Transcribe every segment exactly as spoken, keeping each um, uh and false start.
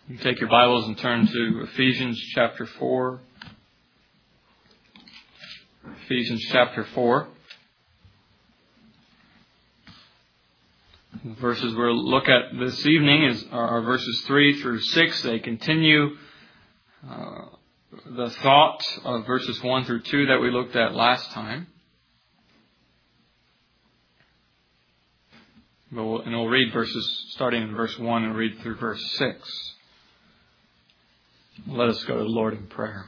You take your Bibles and turn to Ephesians chapter four. Ephesians chapter four. The verses we'll look at this evening is are verses three through six. They continue uh, the thought of verses one through two that we looked at last time. We'll, and we'll read verses starting in verse one and read through verse six. Let us go to the Lord in prayer.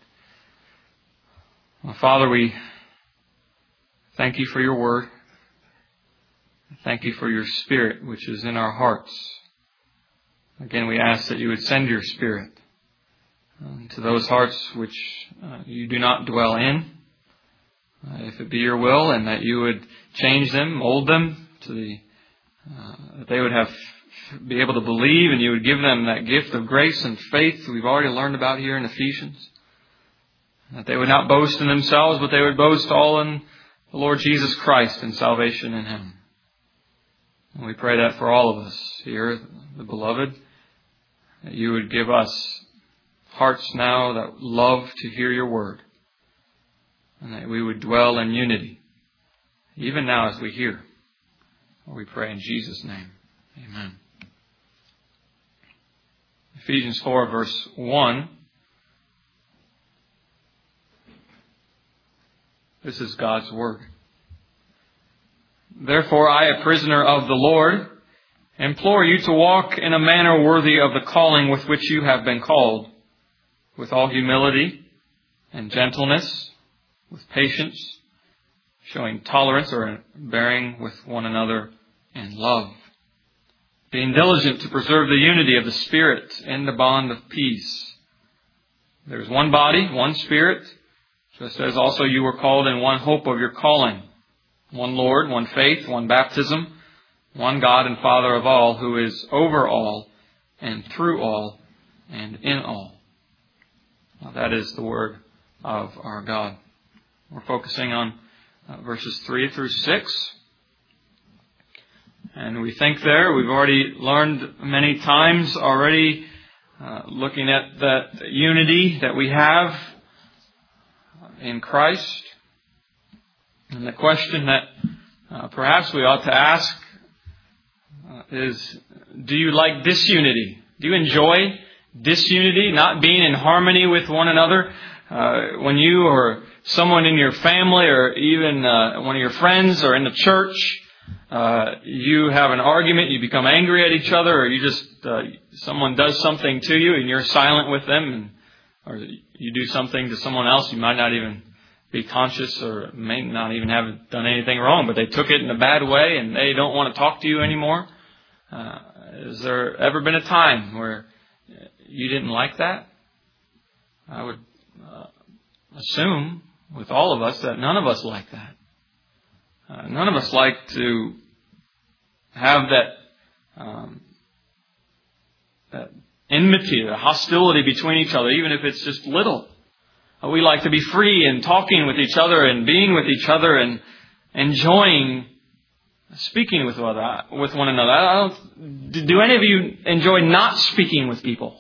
Well, Father, we thank you for your word. Thank you for your Spirit, which is in our hearts. Again, we ask that you would send your Spirit uh, to those hearts which uh, you do not dwell in, uh, if it be your will, and that you would change them, mold them to the uh, that they would have be able to believe, and you would give them that gift of grace and faith we've already learned about here in Ephesians. That they would not boast in themselves, but they would boast all in the Lord Jesus Christ and salvation in Him. And we pray that for all of us here, the beloved, that you would give us hearts now that love to hear your word, and that we would dwell in unity, even now as we hear. We pray in Jesus' name. Amen. Ephesians four, verse one. This is God's word. Therefore, I, a prisoner of the Lord, implore you to walk in a manner worthy of the calling with which you have been called, with all humility and gentleness, with patience, showing tolerance or bearing with one another in love, being diligent to preserve the unity of the Spirit in the bond of peace. There is one body, one Spirit, just as also you were called in one hope of your calling. One Lord, one faith, one baptism, one God and Father of all, who is over all and through all and in all. Now, that is the word of our God. We're focusing on uh, verses three through six. And we think there, we've already learned many times already, uh, looking at that unity that we have in Christ. And the question that uh, perhaps we ought to ask uh, is, do you like disunity? Do you enjoy disunity, not being in harmony with one another? Uh, when you or someone in your family or even uh, one of your friends or in the church, uh, you have an argument, you become angry at each other, or you just, uh, someone does something to you and you're silent with them, and, or you do something to someone else, you might not even be conscious or may not even have done anything wrong, but they took it in a bad way and they don't want to talk to you anymore. Uh, has there ever been a time where you didn't like that? I would uh, assume with all of us that none of us like that. Uh, none of us like to have that, um, that enmity, the hostility between each other, even if it's just little. We like to be free and talking with each other and being with each other and enjoying speaking with one another. I don't, do any of you enjoy not speaking with people?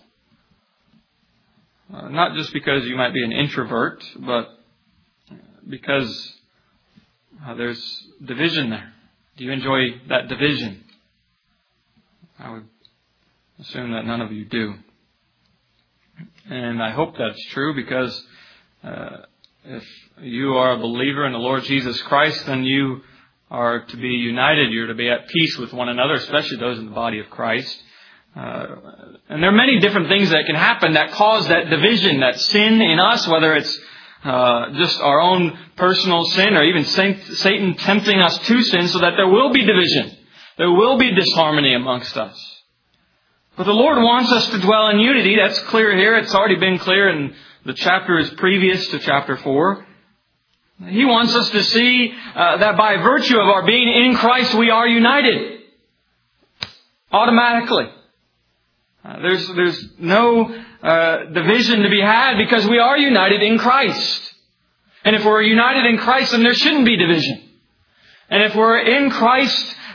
Uh, not just because you might be an introvert, but because uh, there's division there. Do you enjoy that division? I would assume that none of you do. And I hope that's true, because Uh, if you are a believer in the Lord Jesus Christ, then you are to be united. You're to be at peace with one another, especially those in the body of Christ. Uh, and there are many different things that can happen that cause that division, that sin in us, whether it's uh, just our own personal sin or even Satan tempting us to sin, so that there will be division. There will be disharmony amongst us. But the Lord wants us to dwell in unity. That's clear here. It's already been clear in the chapter is previous to chapter four. He wants us to see uh, that by virtue of our being in Christ, we are united. Automatically. Uh, there's, there's no uh, division to be had, because we are united in Christ. And if we're united in Christ, then there shouldn't be division. And if we're in Christ,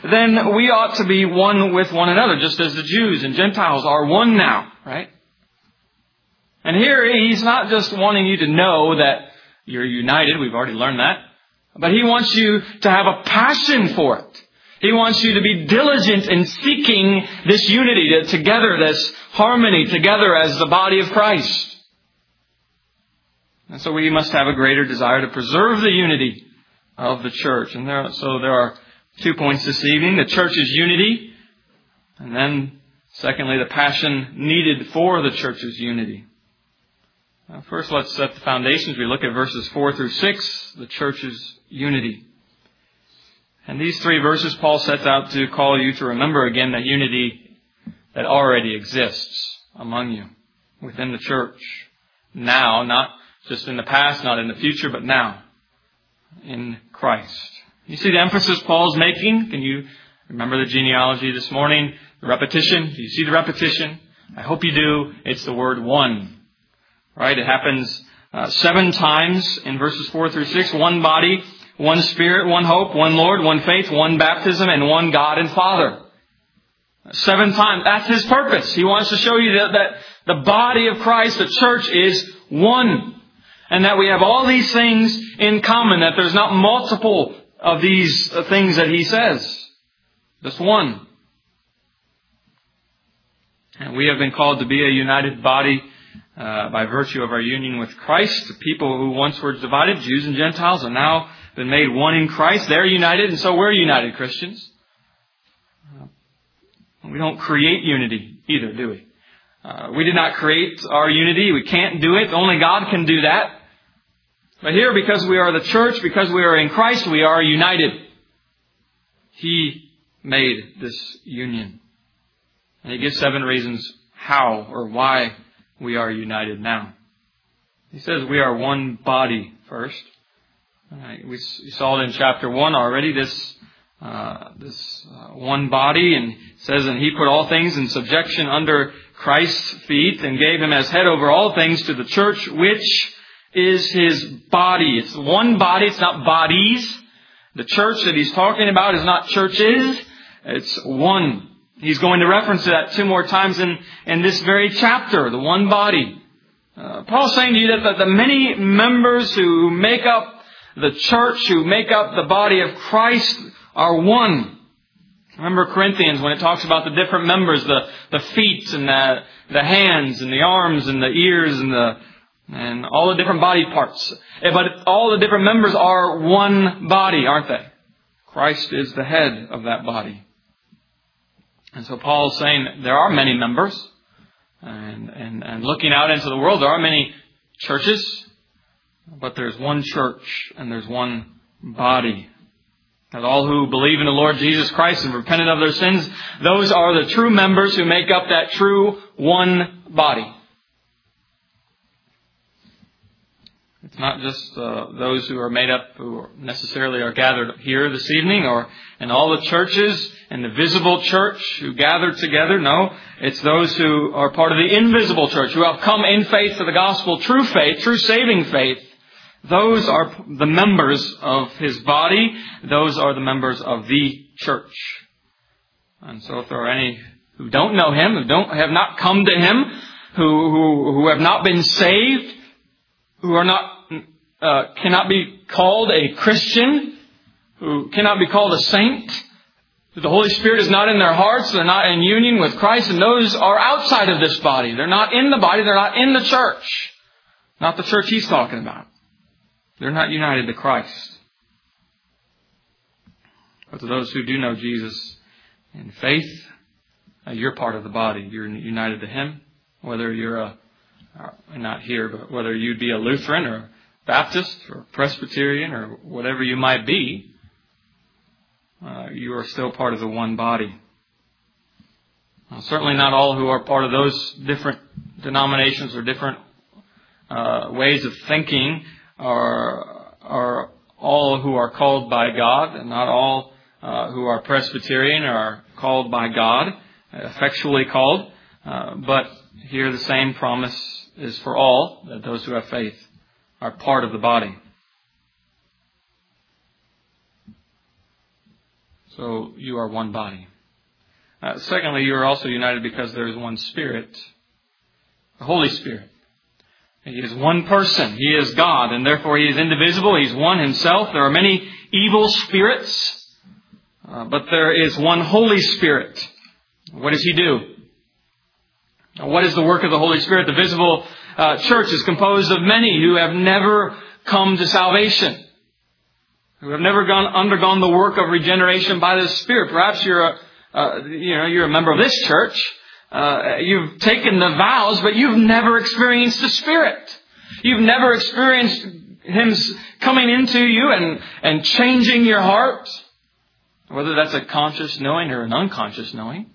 then we ought to be one with one another, just as the Jews and Gentiles are one now, right? And here he's not just wanting you to know that you're united. We've already learned that. But he wants you to have a passion for it. He wants you to be diligent in seeking this unity together, this harmony together as the body of Christ. And so we must have a greater desire to preserve the unity of the church. And there, so there are two points this evening. The church's unity. And then, secondly, the passion needed for the church's unity. Now, first, let's set the foundations. We look at verses four through six, the church's unity. And these three verses, Paul sets out to call you to remember again the unity that already exists among you, within the church. Now, not just in the past, not in the future, but now, in Christ. You see the emphasis Paul's making? Can you remember the genealogy this morning? The repetition? Do you see the repetition? I hope you do. It's the word one. Right? It happens uh, seven times in verses four through six. One body, one Spirit, one hope, one Lord, one faith, one baptism, and one God and Father. Seven times. That's His purpose. He wants to show you that, that the body of Christ, the church, is one. And that we have all these things in common. That there's not multiple of these things that He says. Just one. And we have been called to be a united body uh, by virtue of our union with Christ. The people who once were divided, Jews and Gentiles, have now been made one in Christ. They're united, and so we're united, Christians. Uh, we don't create unity either, do we? Uh, we did not create our unity. We can't do it. Only God can do that. But here, because we are the church, because we are in Christ, we are united. He made this union. And He gives seven reasons how or why we are united now. He says we are one body first. Right, we saw it in chapter one already, this uh, this uh, one body. And it says, and He put all things in subjection under Christ's feet and gave Him as head over all things to the church, which is His body. It's one body. It's not bodies. The church that He's talking about is not churches. It's one. He's going to reference that two more times in, in this very chapter, the one body. Uh, Paul's saying to you that the, the many members who make up the church, who make up the body of Christ, are one. Remember Corinthians when it talks about the different members, the, the feet and the, the hands and the arms and the ears and the and all the different body parts. But all the different members are one body, aren't they? Christ is the head of that body. And so Paul's saying that there are many members. And, and, and looking out into the world, there are many churches. But there's one church and there's one body. That all who believe in the Lord Jesus Christ and repented of their sins, those are the true members who make up that true one body. It's not just uh, those who are made up, who necessarily are gathered here this evening, or in all the churches and the visible church who gather together. No, it's those who are part of the invisible church, who have come in faith to the gospel, true faith, true saving faith. Those are the members of His body. Those are the members of the church. And so if there are any who don't know Him, who don't have not come to Him, who who, who have not been saved, who are not uh, cannot be called a Christian, who cannot be called a saint, the Holy Spirit is not in their hearts, they're not in union with Christ, and those are outside of this body. They're not in the body, they're not in the church. Not the church he's talking about. They're not united to Christ. But to those who do know Jesus in faith, uh, you're part of the body. You're united to Him. Whether you're a, uh, not here, but whether you'd be a Lutheran or Baptist or Presbyterian or whatever you might be, uh, you are still part of the one body. Now, certainly not all who are part of those different denominations or different uh, ways of thinking are are all who are called by God, and not all uh, who are Presbyterian are called by God, effectually called. Uh, but here the same promise is for all, that those who have faith are part of the body. So you are one body. Uh, secondly, you are also united because there is one Spirit, the Holy Spirit. He is one person. He is God, and therefore He is indivisible. He's one Himself. There are many evil spirits, uh, but there is one Holy Spirit. What does He do? What is the work of the Holy Spirit? The visible uh, church is composed of many who have never come to salvation, who have never gone undergone the work of regeneration by the Spirit. Perhaps you're a uh, you know you're a member of this church. Uh, you've taken the vows, but you've never experienced the Spirit. You've never experienced Him coming into you and, and changing your heart. Whether that's a conscious knowing or an unconscious knowing.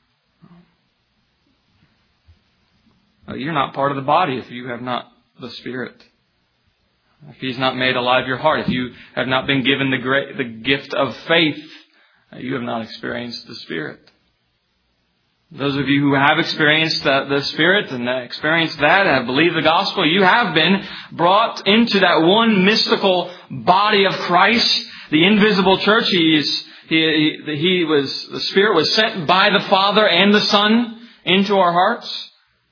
You're not part of the body if you have not the Spirit. If He's not made alive your heart. If you have not been given the great, the gift of faith, you have not experienced the Spirit. Those of you who have experienced the, the Spirit and experienced that, have believed the gospel, you have been brought into that one mystical body of Christ, the invisible church. He is, he, he, he was, the Spirit was sent by the Father and the Son into our hearts.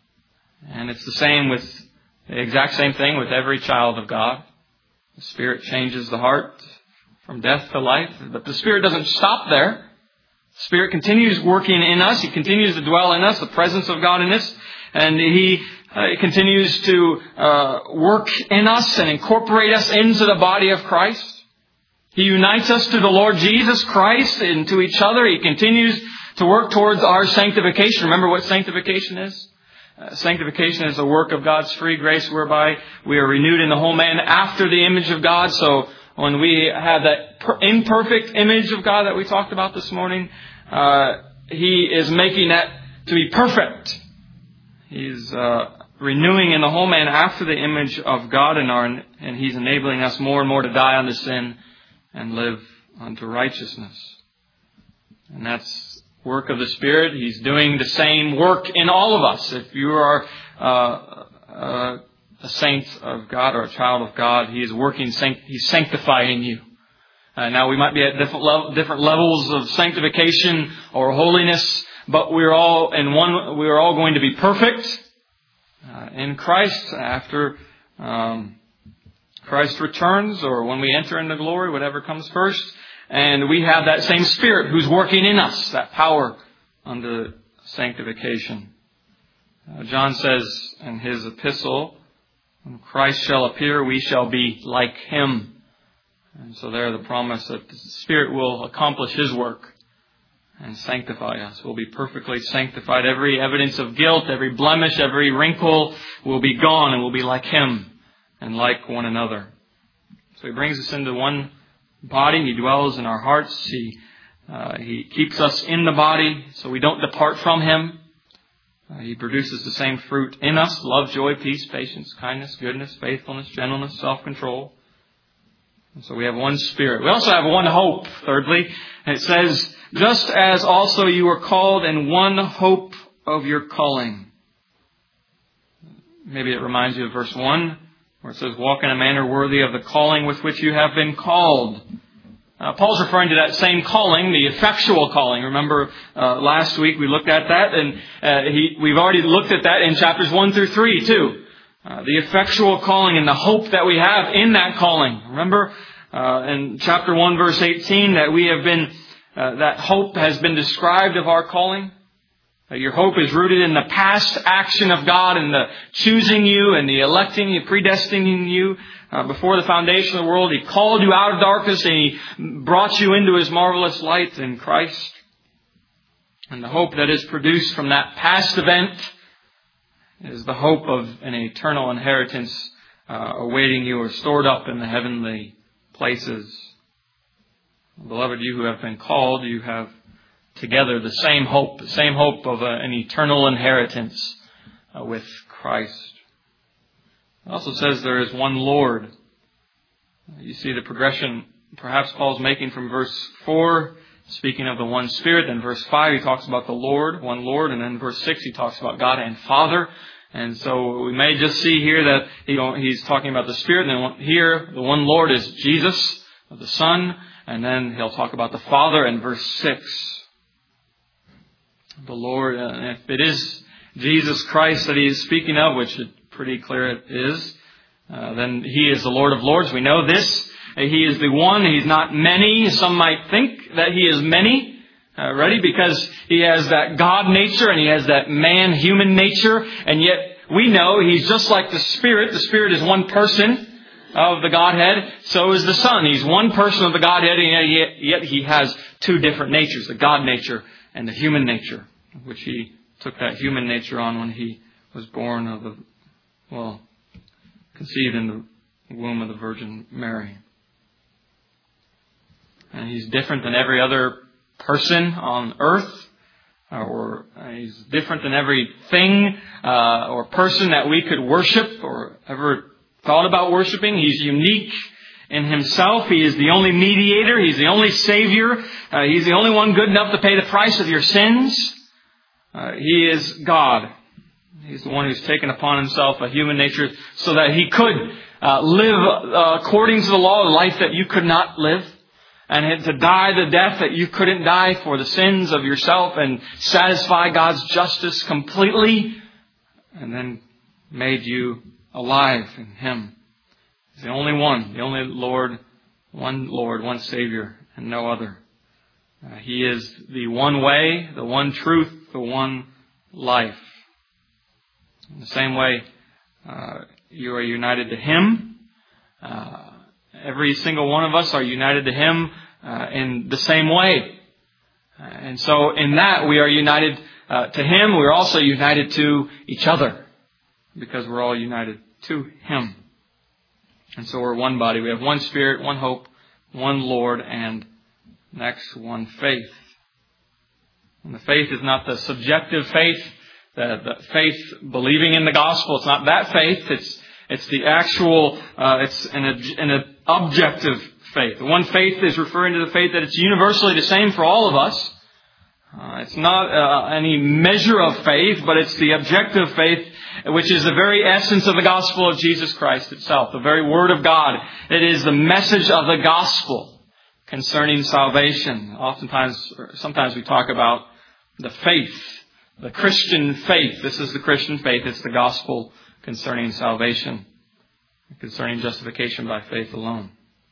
And it's the same with, the exact same thing with every child of God. The Spirit changes the heart from death to life, but the Spirit doesn't stop there. The Spirit continues working in us. He continues to dwell in us, the presence of God in us. And He uh, continues to uh, work in us and incorporate us into the body of Christ. He unites us to the Lord Jesus Christ and to each other. He continues to work towards our sanctification. Remember what sanctification is? Uh, sanctification is the work of God's free grace whereby we are renewed in the whole man after the image of God. So when we have that per- imperfect image of God that we talked about this morning, uh, He is making that to be perfect. He's uh, renewing in the whole man after the image of God, in our, and He's enabling us more and more to die unto sin and live unto righteousness. And that's work of the Spirit. He's doing the same work in all of us. If you are uh, uh, a saint of God or a child of God, He is working, He's sanctifying you. Uh, now we might be at different, level, different levels of sanctification or holiness, but we're all in one. We are all going to be perfect uh, in Christ after um, Christ returns, or when we enter into glory, whatever comes first. And we have that same Spirit who's working in us, that power unto sanctification. Uh, John says in his epistle, when Christ shall appear, we shall be like Him. And so there the promise that the Spirit will accomplish His work and sanctify us. We'll be perfectly sanctified. Every evidence of guilt, every blemish, every wrinkle will be gone, and we'll be like Him and like one another. So He brings us into one body. He dwells in our hearts. He, uh, he keeps us in the body so we don't depart from Him. Uh, he produces the same fruit in us: love, joy, peace, patience, kindness, goodness, faithfulness, gentleness, self-control. And so we have one Spirit. We also have one hope, thirdly. And it says, just as also you were called in one hope of your calling. Maybe it reminds you of verse one, where it says, walk in a manner worthy of the calling with which you have been called. Uh, Paul's referring to that same calling, the effectual calling. Remember, uh, last week we looked at that, and uh, he, we've already looked at that in chapters one through three, too. Uh, the effectual calling and the hope that we have in that calling. Remember uh, in chapter one, verse eighteen, that we have been, uh, that hope has been described of our calling. Uh, your hope is rooted in the past action of God and the choosing you and the electing you, predestining you uh, before the foundation of the world. He called you out of darkness and He brought you into His marvelous light in Christ. And the hope that is produced from that past event is the hope of an eternal inheritance uh, awaiting you, or stored up in the heavenly places. Beloved, you who have been called, you have together the same hope, the same hope of a, an eternal inheritance uh, with Christ. It also says there is one Lord. You see the progression perhaps Paul's making from verse four, speaking of the one Spirit. Then verse five, he talks about the Lord, one Lord. And then verse six, he talks about God and Father. And so we may just see here that you know, he's talking about the Spirit. And then here, the one Lord is Jesus, the Son. And then he'll talk about the Father in verse six. The Lord, uh, if it is Jesus Christ that he is speaking of, which is pretty clear it is, uh, then he is the Lord of Lords. We know this. He is the one. He's not many. Some might think that he is many. Uh, ready? Because he has that God nature and he has that man-human nature. And yet we know he's just like the Spirit. The Spirit is one person of the Godhead. So is the Son. He's one person of the Godhead, and yet, yet he has two different natures, the God nature and the human nature, which he took that human nature on when he was born of the, well, conceived in the womb of the Virgin Mary. And he's different than every other person on earth, or he's different than everything uh, or person that we could worship or ever thought about worshiping. He's unique in himself. He is the only mediator. He's the only Savior. Uh, he's the only one good enough to pay the price of your sins. Uh, he is God. He's the one who's taken upon himself a human nature so that he could uh, live uh, according to the law, a life that you could not live. And to die the death that you couldn't die for the sins of yourself and satisfy God's justice completely. And then made you alive in Him. He's the only one, the only Lord, one Lord, one Savior, and no other. Uh, he is the one way, the one truth, the one life. In the same way, uh, you are united to Him. Uh, every single one of us are united to Him uh, in the same way. Uh, and so in that we are united uh, to Him. We're also united to each other because we're all united to Him. And so we're one body. We have one Spirit, one hope, one Lord, and next, one faith. And the faith is not the subjective faith, the, the faith believing in the gospel. It's not that faith. It's it's the actual, uh, it's an, an objective faith. The one faith is referring to the faith that it's universally the same for all of us. Uh, it's not uh, any measure of faith, but it's the objective faith, which is the very essence of the gospel of Jesus Christ itself, the very Word of God. It is the message of the gospel concerning salvation. Oftentimes, sometimes we talk about the faith, the Christian faith. This is the Christian faith. It's the gospel concerning salvation, concerning justification by faith alone.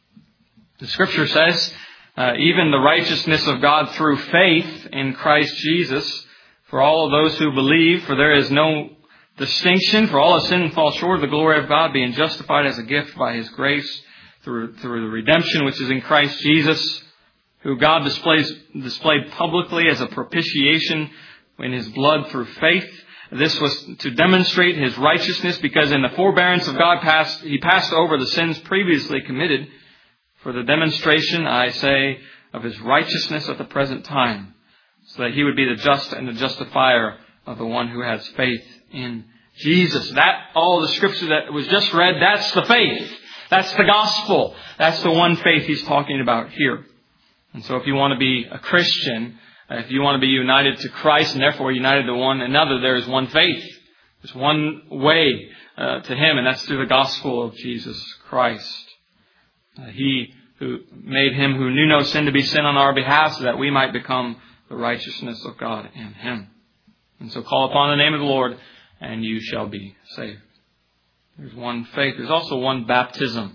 The Scripture says, uh, even the righteousness of God through faith in Christ Jesus for all of those who believe, for there is no distinction, for all have sinned and fall short of the glory of God, being justified as a gift by His grace through, through the redemption which is in Christ Jesus, who God displays, displayed publicly as a propitiation in His blood through faith. This was to demonstrate His righteousness, because in the forbearance of God passed, He passed over the sins previously committed for the demonstration, I say, of His righteousness at the present time, so that He would be the just and the justifier of the one who has faith in Jesus. That, all the scripture that was just read, that's the faith. That's the gospel. That's the one faith he's talking about here. And so if you want to be a Christian, if you want to be united to Christ and therefore united to one another, there is one faith. There's one way uh, to Him, and that's through the gospel of Jesus Christ. Uh, he who made Him who knew no sin to be sin on our behalf, so that we might become the righteousness of God in Him. And so call upon the name of the Lord, and you shall be saved. There's one faith. There's also one baptism.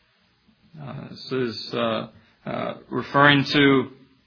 Uh, this is uh, uh, referring to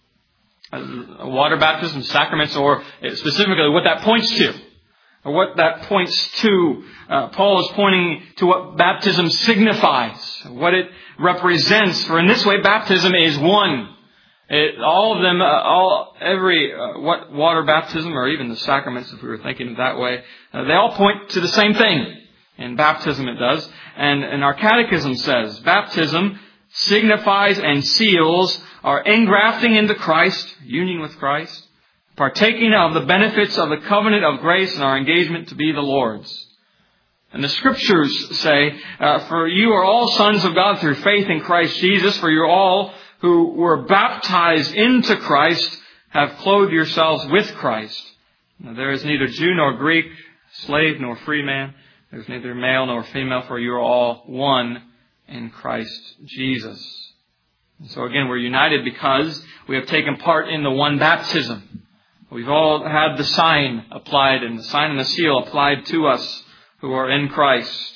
uh, water baptism, sacraments, or specifically what that points to. Or what that points to. Uh, Paul is pointing to what baptism signifies, what it represents. For in this way, baptism is one. It, all of them, uh, all every uh, what water baptism, or even the sacraments, if we were thinking of that way, uh, they all point to the same thing. In baptism, it does, and, and our catechism says baptism signifies and seals our engrafting into Christ, union with Christ, partaking of the benefits of the covenant of grace, and our engagement to be the Lord's. And the Scriptures say, uh, "For you are all sons of God through faith in Christ Jesus. For you are all who were baptized into Christ have clothed yourselves with Christ. Now, there is neither Jew nor Greek, slave nor free man. There's neither male nor female, for you are all one in Christ Jesus." And so again, we're united because we have taken part in the one baptism. We've all had the sign applied, and the sign and the seal applied to us who are in Christ.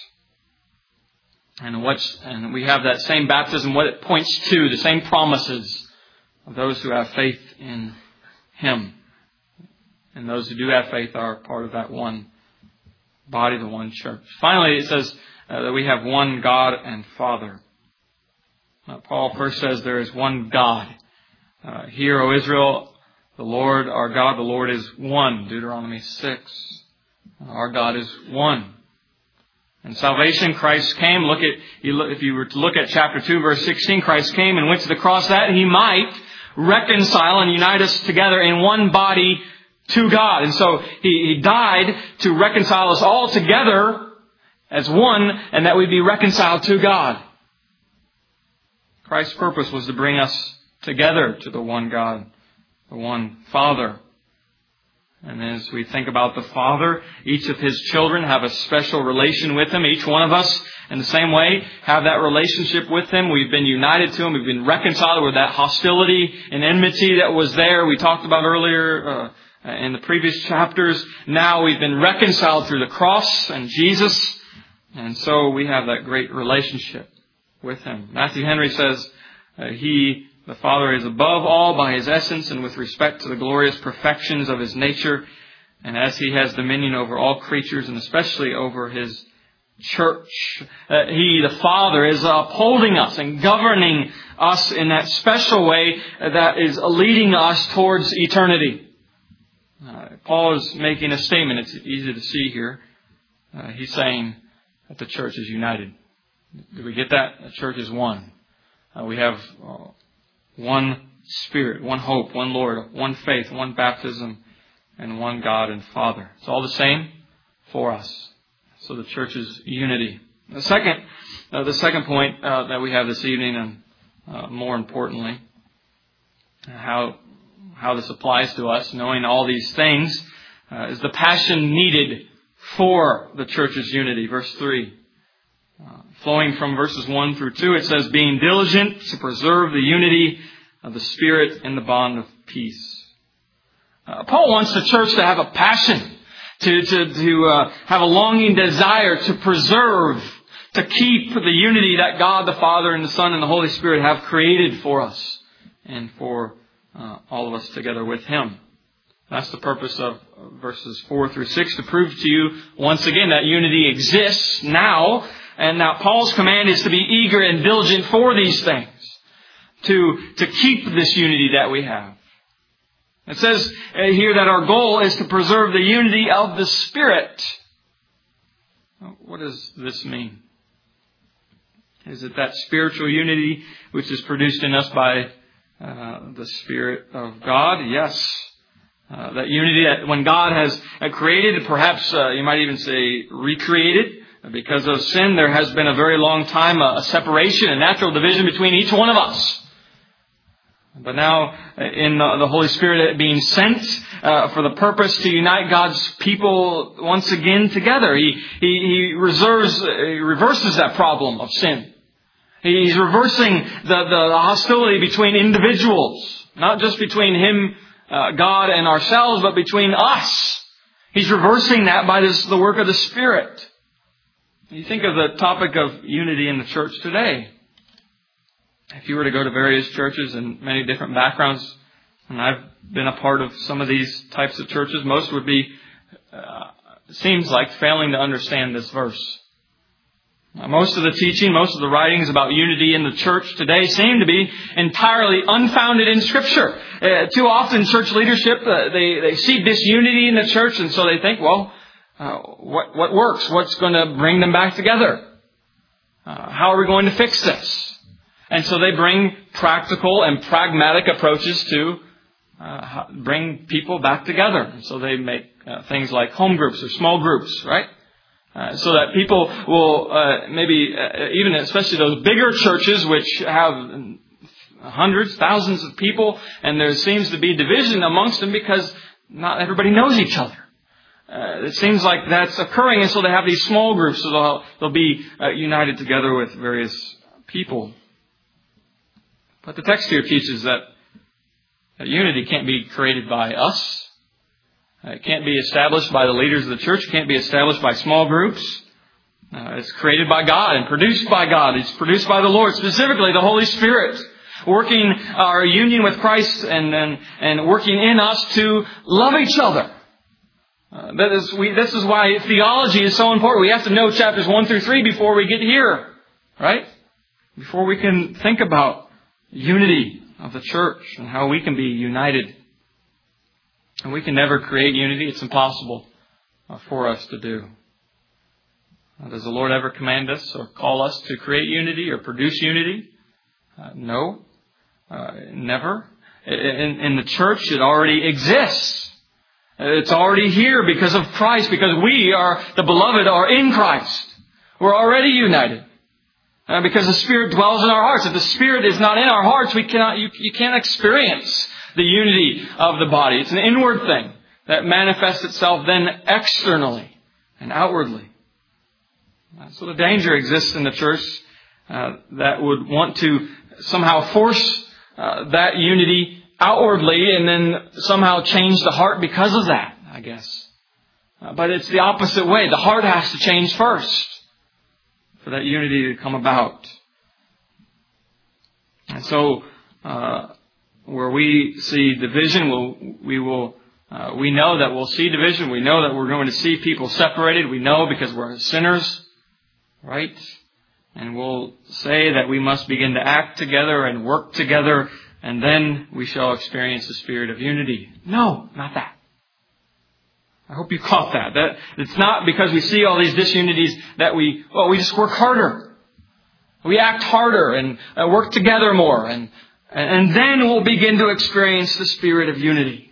And what's, and we have that same baptism, what it points to, the same promises of those who have faith in Him. And those who do have faith are part of that one body, the one church. Finally, it says uh, that we have one God and Father. Uh, Paul first says there is one God. Uh, Hear, O Israel, the Lord our God, the Lord is one. Deuteronomy six. Our God is one. In salvation, Christ came. Look at, if you were to look at chapter two, verse sixteen, Christ came and went to the cross that He might reconcile and unite us together in one body to God. And so He, he died to reconcile us all together as one, and that we'd be reconciled to God. Christ's purpose was to bring us together to the one God, the one Father. And as we think about the Father, each of His children have a special relation with Him. Each one of us, in the same way, have that relationship with Him. We've been united to Him. We've been reconciled with that hostility and enmity that was there. We talked about earlier uh, in the previous chapters. Now we've been reconciled through the cross and Jesus. And so we have that great relationship with Him. Matthew Henry says, uh, He... The Father is above all by His essence and with respect to the glorious perfections of His nature, and as He has dominion over all creatures and especially over His church. Uh, he, the Father, is upholding us and governing us in that special way that is leading us towards eternity. Uh, Paul is making a statement. It's easy to see here. Uh, he's saying that the church is united. Did we get that? The church is one. Uh, we have... Uh, One Spirit, one hope, one Lord, one faith, one baptism, and one God and Father. It's all the same for us. So the church is unity. The second, uh, the second point uh, that we have this evening, and uh, more importantly, how how this applies to us, knowing all these things, uh, is the passion needed for the church's unity. Verse three. Uh, flowing from verses one through two, it says, being diligent to preserve the unity of the Spirit in the bond of peace. Uh, Paul wants the church to have a passion, to, to, to uh, have a longing desire to preserve, to keep the unity that God the Father and the Son and the Holy Spirit have created for us and for uh, all of us together with Him. That's the purpose of verses four through six, to prove to you once again that unity exists now. And now Paul's command is to be eager and diligent for these things, to, to keep this unity that we have. It says here that our goal is to preserve the unity of the Spirit. What does this mean? Is it that spiritual unity which is produced in us by uh, the Spirit of God? Yes. Uh, that unity that when God has created, perhaps uh, you might even say recreated, because of sin, there has been a very long time a, a separation, a natural division between each one of us. But now, in the, the Holy Spirit being sent uh, for the purpose to unite God's people once again together, He He, he reserves, he reverses that problem of sin. He's reversing the, the hostility between individuals, not just between Him, uh, God, and ourselves, but between us. He's reversing that by this, the work of the Spirit. You think of the topic of unity in the church today. If you were to go to various churches in many different backgrounds, and I've been a part of some of these types of churches, most would be, uh, seems like, failing to understand this verse. Now, most of the teaching, most of the writings about unity in the church today seem to be entirely unfounded in Scripture. Uh, too often church leadership, uh, they, they see disunity in the church, and so they think, well, Uh, what, what works? What's going to bring them back together? Uh, how are we going to fix this? And so they bring practical and pragmatic approaches to uh, bring people back together. And so they make uh, things like home groups or small groups, right? Uh, so that people will uh, maybe, uh, even especially those bigger churches which have hundreds, thousands of people, and there seems to be division amongst them because not everybody knows each other. Uh, it seems like that's occurring, and so they have these small groups, so they'll, they'll be uh, united together with various people. But the text here teaches that, that unity can't be created by us. It can't be established by the leaders of the church. It can't be established by small groups. Uh, it's created by God and produced by God. It's produced by the Lord, specifically the Holy Spirit, working our union with Christ and, and, and working in us to love each other. Uh, that is, we, this is why theology is so important. We have to know chapters one through three before we get here, right? Before we can think about unity of the church and how we can be united. And we can never create unity. It's impossible uh, for us to do. Uh, does the Lord ever command us or call us to create unity or produce unity? Uh, no, uh, never. In, in the church, it already exists. It's already here because of Christ, because we are, the beloved, are in Christ. We're already united. Uh, because the Spirit dwells in our hearts. If the Spirit is not in our hearts, we cannot, you, you can't experience the unity of the body. It's an inward thing that manifests itself then externally and outwardly. Uh, so the danger exists in the church uh, that would want to somehow force uh, that unity outwardly and then somehow change the heart because of that, I guess. Uh, but it's the opposite way. The heart has to change first for that unity to come about. And so, uh, where we see division, we'll, we will, uh, we know that we'll see division. We know that we're going to see people separated. We know because we're sinners, right? And we'll say that we must begin to act together and work together, and then we shall experience the spirit of unity. No, not that. I hope you caught that. That it's not because we see all these disunities that we, well, we just work harder. We act harder and uh, work together more, and and then we'll begin to experience the spirit of unity.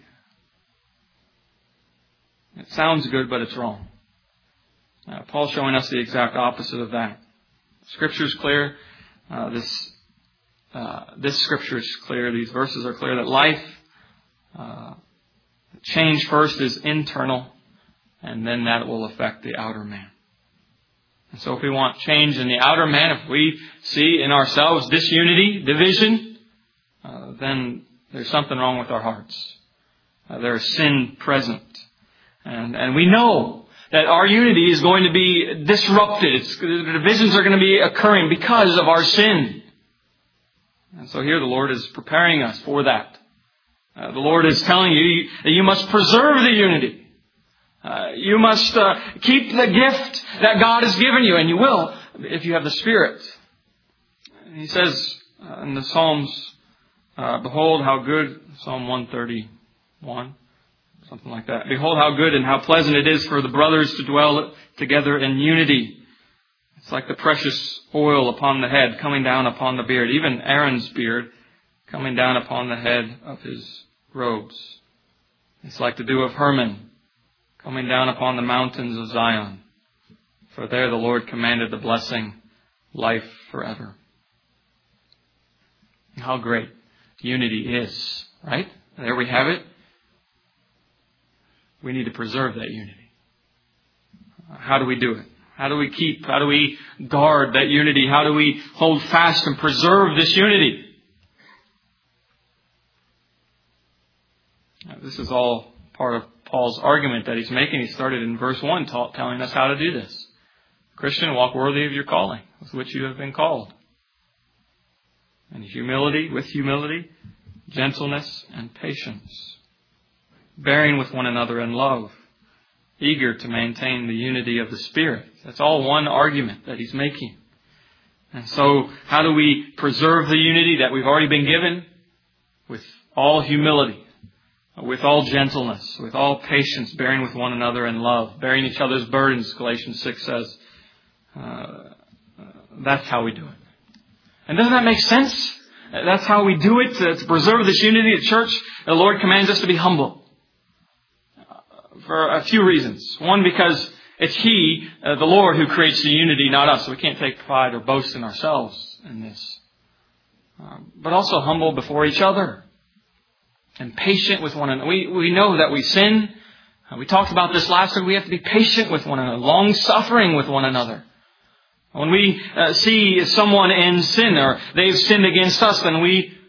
It sounds good, but it's wrong. Uh, Paul's showing us the exact opposite of that. Scripture's clear. Uh, this uh, this Scripture is clear. These verses are clear that life, uh, change first is internal, and then that will affect the outer man. And so if we want change in the outer man, if we see in ourselves disunity, division, uh, then there's something wrong with our hearts. Uh, there is sin present. And, and we know that our unity is going to be disrupted. It's, the divisions are going to be occurring because of our sin. And so here the Lord is preparing us for that. Uh, the Lord is telling you that you must preserve the unity. Uh, you must uh, keep the gift that God has given you, and you will if you have the Spirit. And he says uh, in the Psalms, uh, behold how good, Psalm one thirty-one, something like that. Behold how good and how pleasant it is for the brothers to dwell together in unity. It's like the precious oil upon the head coming down upon the beard, even Aaron's beard coming down upon the head of his robes. It's like the dew of Hermon coming down upon the mountains of Zion. For there the Lord commanded the blessing, life forever. How great unity is, right? There we have it. We need to preserve that unity. How do we do it? How do we keep, how do we guard that unity? How do we hold fast and preserve this unity? Now, this is all part of Paul's argument that he's making. He started in verse one ta- telling us how to do this. Christian, walk worthy of your calling, with which you have been called. And humility, with humility, gentleness, and patience. Bearing with one another in love. Eager to maintain the unity of the Spirit. That's all one argument that he's making. And so, how do we preserve the unity that we've already been given? With all humility. With all gentleness, with all patience, bearing with one another in love, bearing each other's burdens, Galatians six says. Uh, uh, that's how we do it. And doesn't that make sense? That's how we do it, to, to preserve this unity at church. The Lord commands us to be humble. Uh, for a few reasons. One, because it's He, uh, the Lord, who creates the unity, not us. So we can't take pride or boast in ourselves in this. Uh, but also humble before each other. And patient with one another. We, we know that we sin. Uh, we talked about this last week. We have to be patient with one another. Long-suffering with one another. When we uh, see someone in sin or they've sinned against us, then we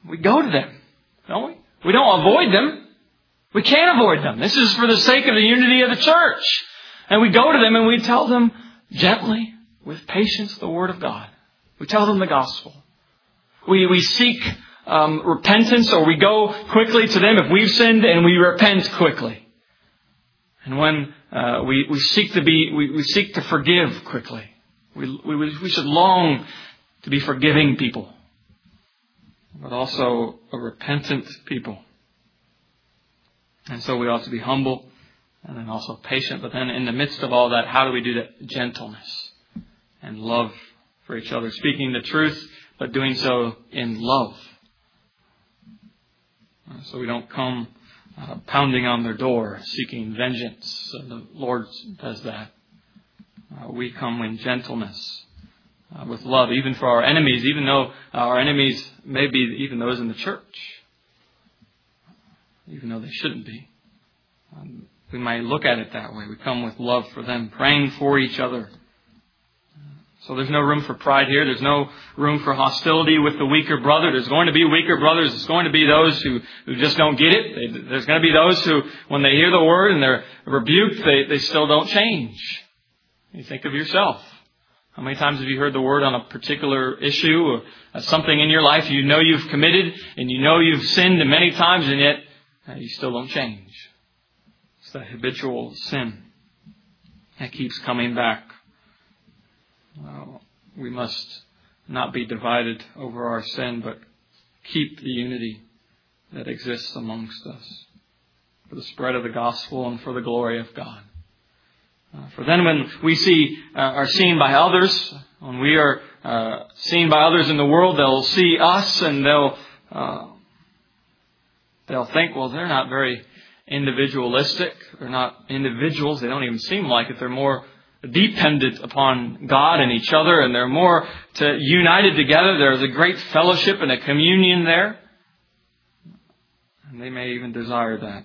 we go to them, don't we? We don't avoid them. We can't avoid them. This is for the sake of the unity of the church. And we go to them and we tell them gently, with patience, the Word of God. We tell them the gospel. We, we seek um, repentance, or we go quickly to them if we've sinned, and we repent quickly. And when uh, we, we seek to be, we, we seek to forgive quickly. We, we, we should long to be forgiving people, but also a repentant people. And so we ought to be humble and then also patient. But then in the midst of all that, how do we do that? Gentleness and love for each other. Speaking the truth, but doing so in love. So we don't come uh, pounding on their door, seeking vengeance. So the Lord does that. Uh, we come in gentleness, uh, with love, even for our enemies, even though our enemies may be even those in the church, even though they shouldn't be. Um, we might look at it that way. We come with love for them, praying for each other. So there's no room for pride here. There's no room for hostility with the weaker brother. There's going to be weaker brothers. There's going to be those who, who just don't get it. They, there's going to be those who, when they hear the word and they're rebuked, they, they still don't change. You think of yourself. How many times have you heard the word on a particular issue or something in your life you know you've committed and you know you've sinned many times, and yet uh, you still don't change? It's that habitual sin that keeps coming back. Well, we must not be divided over our sin, but keep the unity that exists amongst us for the spread of the gospel and for the glory of God. Uh, for then when we see uh, are seen by others, when we are uh, seen by others in the world, they'll see us and they'll uh, they'll think, well, they're not very individualistic. They're not individuals. They don't even seem like it. They're more dependent upon God and each other, and they're more to, united together. There's a great fellowship and a communion there. And they may even desire that.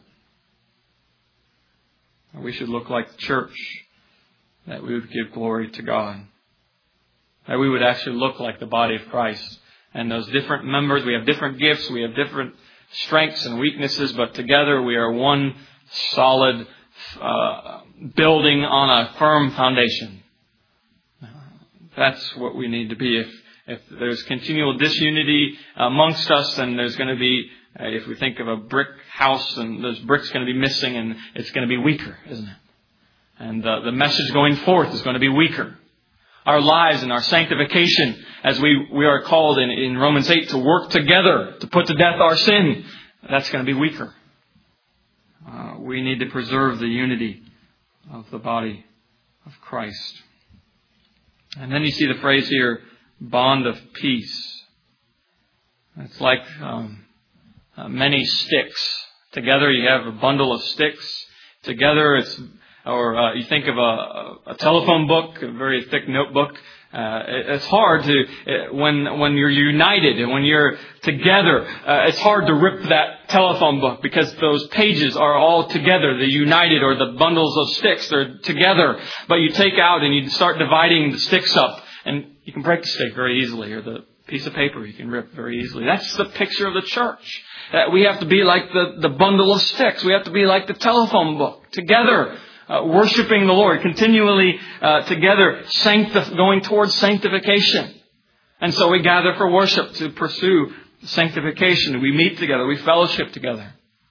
We should look like the church, that we would give glory to God, that we would actually look like the body of Christ. And those different members, we have different gifts, we have different strengths and weaknesses, but together we are one solid uh, building on a firm foundation. That's what we need to be. If if there's continual disunity amongst us, then there's going to be, uh, if we think of a brick house, and those bricks going to be missing, and it's going to be weaker, isn't it? And uh, the message going forth is going to be weaker. Our lives and our sanctification, as we, we are called in, in Romans eight to work together to put to death our sin, that's going to be weaker. Uh, we need to preserve the unity of the body of Christ. And then you see the phrase here, bond of peace. It's like um, uh, many sticks. Together you have a bundle of sticks. Together it's, or uh, you think of a, a telephone book, a very thick notebook. Uh, it's hard to, when when you're united and when you're together, uh, it's hard to rip that telephone book because those pages are all together. The united, or the bundles of sticks, they're together. But you take out and you start dividing the sticks up, and you can break the stick very easily, or the piece of paper you can rip very easily. That's the picture of the church. That we have to be like the, the bundle of sticks. We have to be like the telephone book, together. Uh, worshiping the Lord, continually uh, together, sanctif- going towards sanctification. And so we gather for worship to pursue sanctification. We meet together, we fellowship together.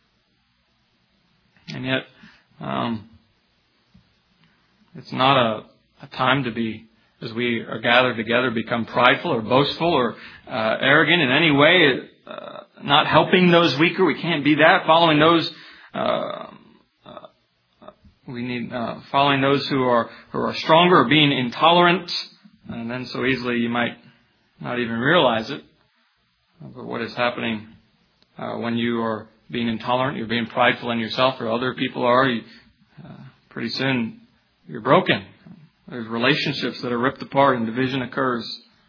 And yet, um, it's not a, a time to be, as we are gathered together, become prideful or boastful or uh, arrogant in any way, uh, not helping those weaker. We can't be that, following those uh We need uh, following those who are who are stronger, or being intolerant, and then so easily you might not even realize it. But what is happening uh, when you are being intolerant, you're being prideful in yourself, or other people are, you, uh, pretty soon you're broken. There's relationships that are ripped apart, and division occurs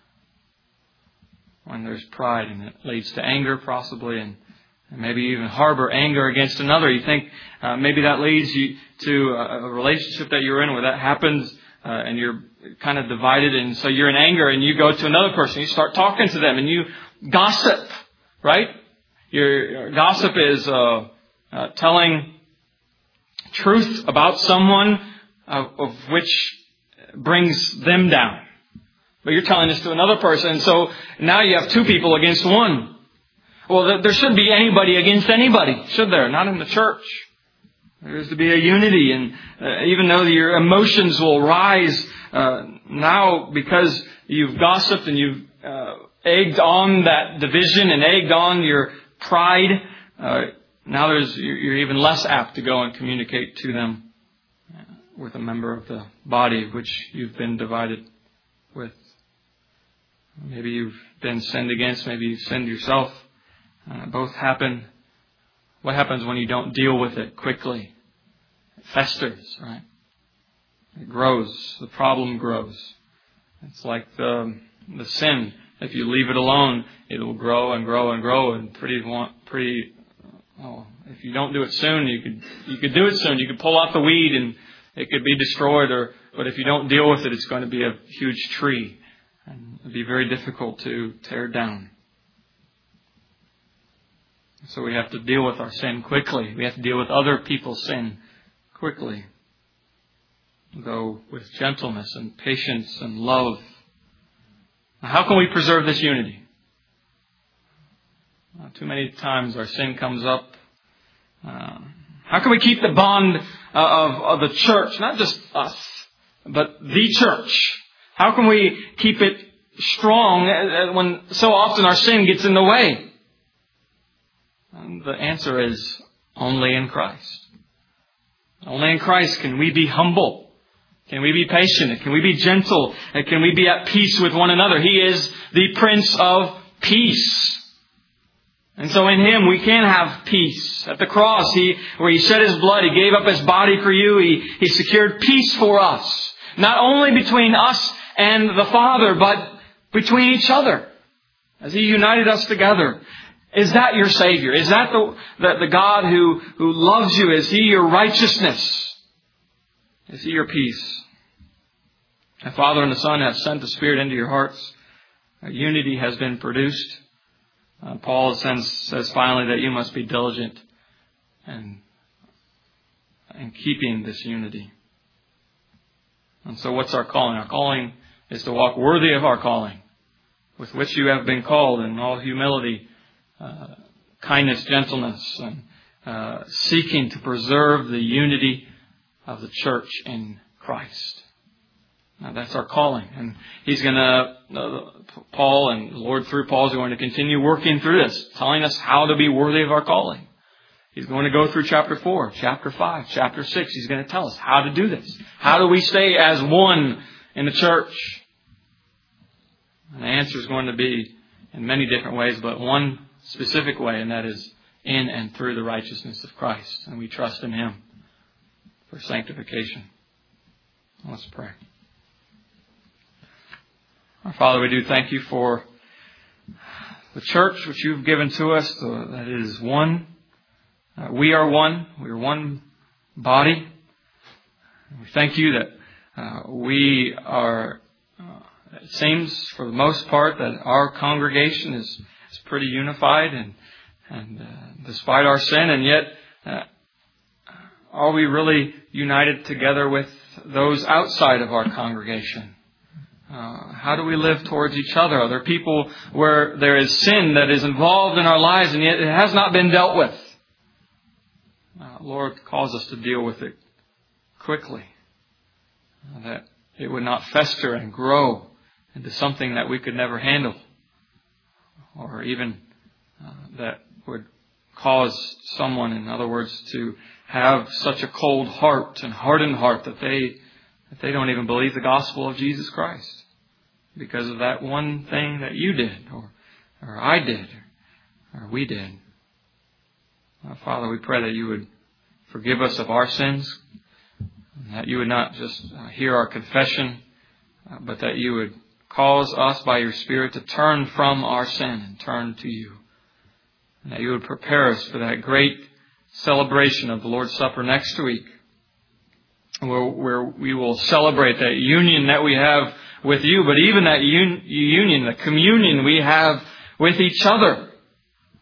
when there's pride, and it leads to anger possibly, and And maybe even harbor anger against another. You think uh, maybe that leads you to a, a relationship that you're in where that happens uh, and you're kind of divided. And so you're in anger and you go to another person. You start talking to them and you gossip. right? Your, your gossip is uh, uh, telling truth about someone of, of which brings them down. But you're telling this to another person, and so now you have two people against one. Well, there shouldn't be anybody against anybody, should there? Not in the church. There is to be a unity, and uh, even though your emotions will rise uh, now because you've gossiped and you've uh, egged on that division and egged on your pride, uh, now there's you're even less apt to go and communicate to them with a member of the body which you've been divided with. Maybe you've been sinned against. Maybe you've sinned yourself. Uh, both happen. What happens when you don't deal with it quickly? It festers, right? It grows. The problem grows. It's like the the sin. If you leave it alone, it will grow and grow and grow. And pretty, pretty. Oh, if you don't do it soon, you could you could do it soon. You could pull out the weed and it could be destroyed. Or but if you don't deal with it, it's going to be a huge tree, and it'll be very difficult to tear down. So we have to deal with our sin quickly. We have to deal with other people's sin quickly, though with gentleness and patience and love. Now, how can we preserve this unity? Uh, too many times our sin comes up. Uh, how can we keep the bond uh, of, of the church, not just us, but the church? How can we keep it strong when so often our sin gets in the way? And the answer is only in Christ. Only in Christ can we be humble. Can we be patient? Can we be gentle? And can we be at peace with one another? He is the Prince of Peace. And so in Him we can have peace. At the cross, He, where He shed His blood, He gave up His body for you. He, he secured peace for us. Not only between us and the Father, but between each other. As He united us together. Is that your Savior? Is that the, the, the God who, who loves you? Is He your righteousness? Is He your peace? The Father and the Son have sent the Spirit into your hearts. A unity has been produced. Uh, Paul says, says finally that you must be diligent in, in keeping this unity. And so what's our calling? Our calling is to walk worthy of our calling, with which you have been called in all humility, Uh, kindness, gentleness, and uh, seeking to preserve the unity of the church in Christ. Now that's our calling, and He's going to, uh, Paul and the Lord through Paul is going to continue working through this, telling us how to be worthy of our calling. He's going to go through chapter four, chapter five, chapter six. He's going to tell us how to do this. How do we stay as one in the church? And the answer is going to be in many different ways, but one specific way, and that is in and through the righteousness of Christ. And we trust in Him for sanctification. Let's pray. Our Father, we do thank You for the church which You've given to us, that it is one. Uh, we are one. We are one body. We thank You that uh, we are, uh, it seems for the most part that our congregation is It's pretty unified, and and uh, despite our sin, and yet uh, are we really united together with those outside of our congregation? Uh, how do we live towards each other? Are there people where there is sin that is involved in our lives, and yet it has not been dealt with? Uh, Lord, cause us to deal with it quickly, uh, that it would not fester and grow into something that we could never handle. Or even uh, that would cause someone, in other words, to have such a cold heart and hardened heart that they that they don't even believe the gospel of Jesus Christ because of that one thing that You did, or or I did, or we did. Uh, Father, we pray that You would forgive us of our sins, and that You would not just uh, hear our confession, uh, but that You would cause us by Your Spirit to turn from our sin and turn to You. And that You would prepare us for that great celebration of the Lord's Supper next week, where, where we will celebrate that union that we have with You, but even that un- union, the communion we have with each other.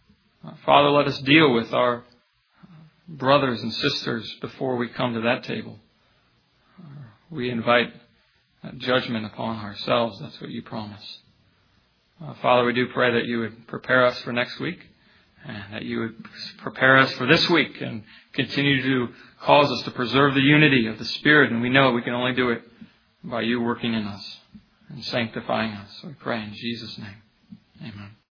Father, let us deal with our brothers and sisters before we come to that table. We invite judgment upon ourselves. That's what you promise. Uh, Father, we do pray that you would prepare us for next week, and that you would prepare us for this week and continue to cause us to preserve the unity of the Spirit. And we know we can only do it by you working in us and sanctifying us. We pray in Jesus' name. Amen.